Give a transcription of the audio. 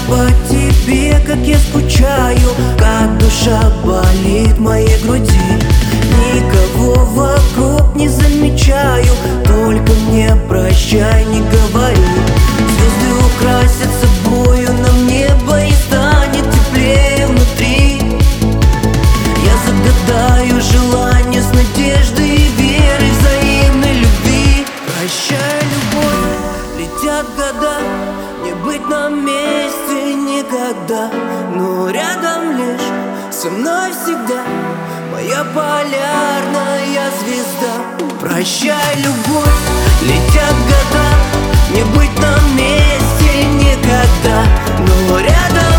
по тебе, как я скучаю, как душа болит в моей груди. Никого вокруг не замечаю, только мне прощай не говори. Звезды украсят собою нам небо и станет теплее внутри. Я загадаю желание с надеждой и верой, взаимной любви. Прощай, любовь, летят года, не быть на месте никогда, но рядом лишь со мной всегда моя полярная звезда. Прощай, любовь, летят года, не быть на месте никогда, но рядом